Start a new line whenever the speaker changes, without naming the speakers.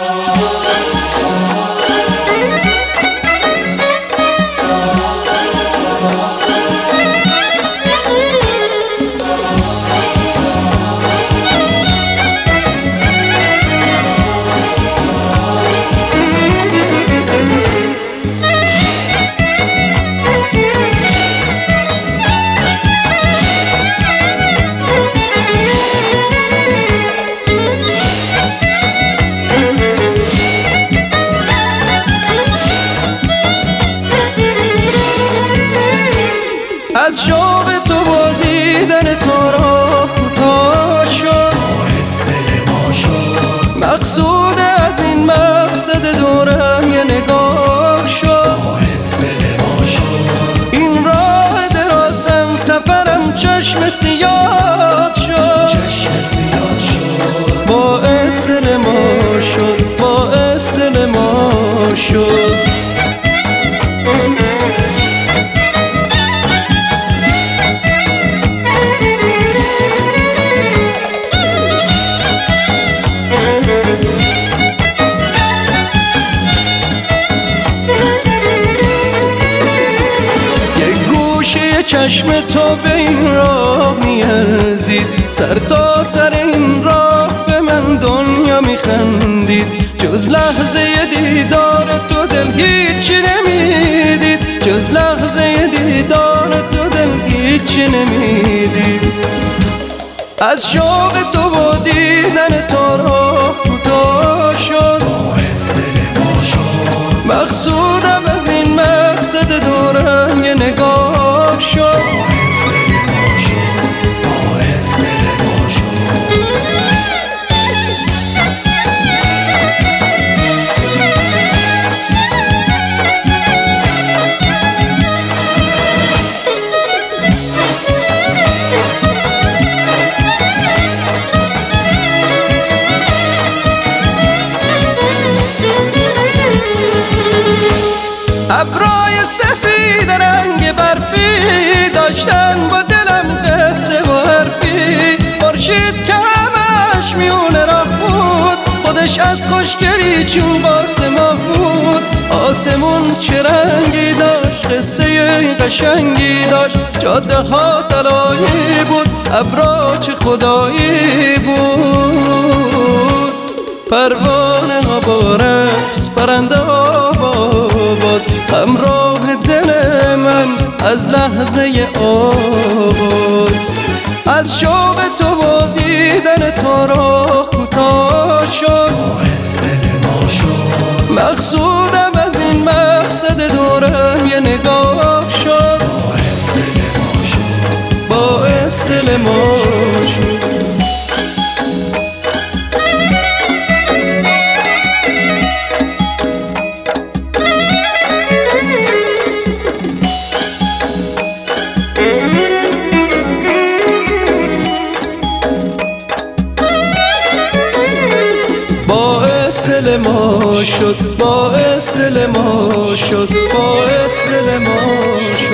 از شوق تو با دیدن تو راه کوتاه شد، باعث دل ما شد. مقصود از این مقصد دورم یه نگاه شد، باعث دل ما شد. این راه دراز هم سفرم چشم سیاد شد، چشم سیاد شد. باعث دل ما شد، باعث دل ما شد. چشم تو به این راه میارزید، سر تا سر این راه به من دنیا میخندید. جز لحظه دیدار تو دل هیچی نمیدید، جز لحظه دیدار تو دل هیچی نمیدید. از شوق تو با دیدن تو راه کوتاه شد، باعث دل ما شد. مقصودم از این مقصد دورم یه نگاه شد، باعث دل ما شد، باعث دل ما شد. ابرای سفید رنگ برفی داشتن با دلم قصه و حرفی. خورشید که همش میونه راه بود، خودش از خوشگلی چون قرص ماه بود. آسمون چه رنگی داشت، قصه قشنگی داشت. جاده ها طلایی بود، ابرا چه خدایی بود. پروانه ها با رقص، پرنده ها با باز، همراه دل من از لحظه آغاز. از شوق تو با دیدن تو راه کوتاه شد، باعث دل ما شد. مقصودم از این مقصد دورم یه نگاه شد، باعث دل ما شد، باعث دل ما شد. باعث دل ما شد، باعث دل ما شد، باعث دل ما شد.